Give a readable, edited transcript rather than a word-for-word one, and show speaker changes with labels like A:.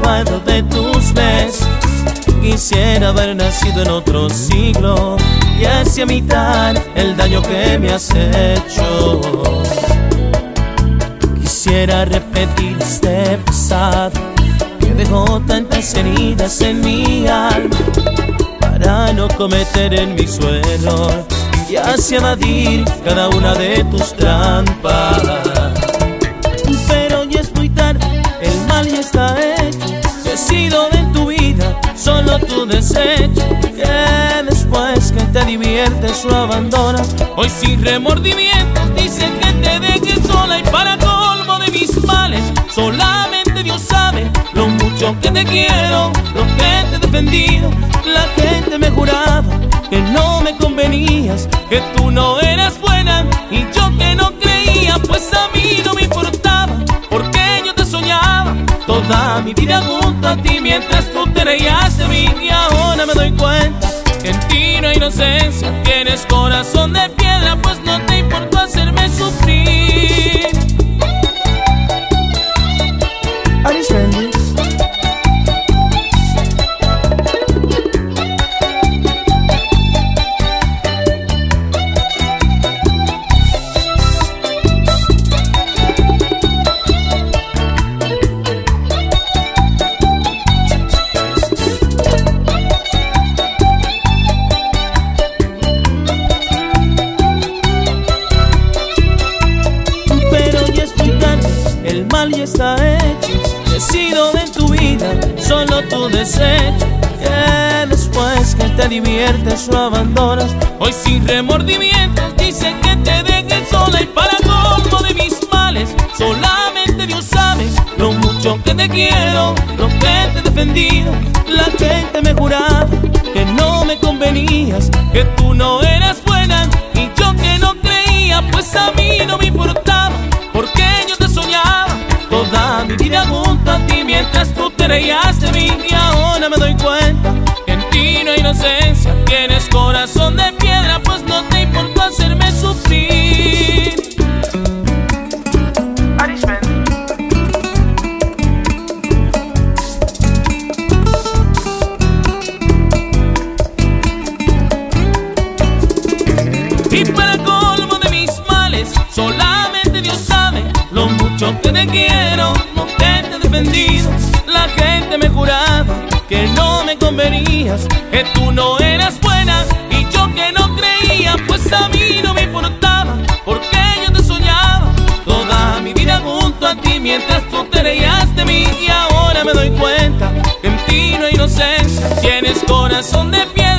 A: recuerdo de tus besos. Quisiera haber nacido en otro siglo y así evitar el daño que me has hecho. Quisiera repetir este pasado que dejó tantas heridas en mi alma, para no cometer el mismo error y así evadir cada una de tus trampas. Pero ya es muy tarde, el mal ya está hecho. Yo he sido en tu vida solo tu desecho, que después que te diviertes lo abandonas. Hoy sin remordimientos dicen que te dejes sola, y para colmo de mis males solamente Dios sabe lo mucho que te quiero, lo que te he defendido. La gente me juraba que no me convenías, que tú no eras buena, y yo que no creía, pues a mí no me importaba, porque yo te soñaba toda mi vida junto a ti, mientras tú te reías de mí. Y ahora me doy cuenta que en ti no hay inocencia, tienes corazón de piedra, pues no te importó hacerme sufrir.
B: Aris Randy.
A: El mal ya está hecho, he sido en tu vida solo tu desecho, que después que te diviertes lo abandonas. Hoy sin remordimientos dicen que te dejes sola, y para colmo de mis males solamente Dios sabe lo mucho que te quiero, lo que te he defendido. La gente me juraba que no me convenías, que tú no eras buena, y yo que no creía, pues a mí no me importaba, porque yo te soñaba toda mi vida junto a ti, mientras tú te reías de mí. Y ahora me doy cuenta que en ti no hay inocencia, tienes corazón de piedra, pues no te importó hacerme sufrir. Y para colmo de mis males solamente Dios sabe lo mucho que te quiero, lo que te he defendido. La gente me juraba que no me convenías, que tú no eras buena, y yo que no creía, pues a mí no me importaba, porque yo te soñaba toda mi vida junto a ti, mientras tú te reías de mí. Y ahora me doy cuenta que en ti no hay inocencia, tienes corazón de piedra,